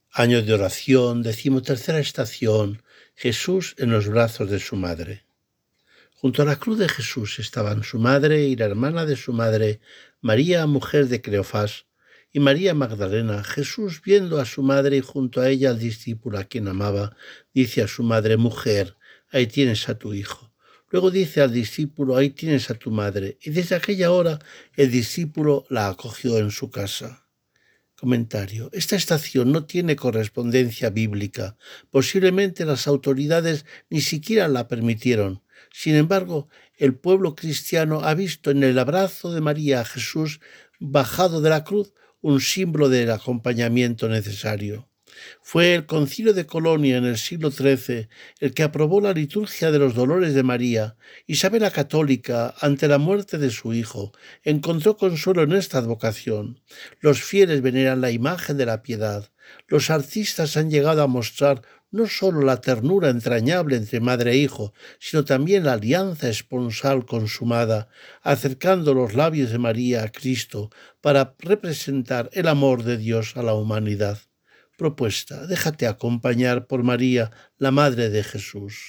Año de oración, 13ª estación, Jesús en los brazos de su madre. Junto a la cruz de Jesús estaban su madre y la hermana de su madre, María, mujer de Cleofás, y María Magdalena. Jesús, viendo a su madre y junto a ella al discípulo a quien amaba, dice a su madre: mujer, ahí tienes a tu hijo. Luego dice al discípulo: ahí tienes a tu madre. Y desde aquella hora el discípulo la acogió en su casa. Comentario. Esta estación no tiene correspondencia bíblica. Posiblemente las autoridades ni siquiera la permitieron. Sin embargo, el pueblo cristiano ha visto en el abrazo de María a Jesús bajado de la cruz un símbolo del acompañamiento necesario. Fue el Concilio de Colonia en el siglo XIII el que aprobó la liturgia de los dolores de María. Isabel la Católica, ante la muerte de su hijo, encontró consuelo en esta advocación. Los fieles veneran la imagen de la piedad. Los artistas han llegado a mostrar no solo la ternura entrañable entre madre e hijo, sino también la alianza esponsal consumada, acercando los labios de María a Cristo para representar el amor de Dios a la humanidad. Propuesta: déjate acompañar por María, la Madre de Jesús.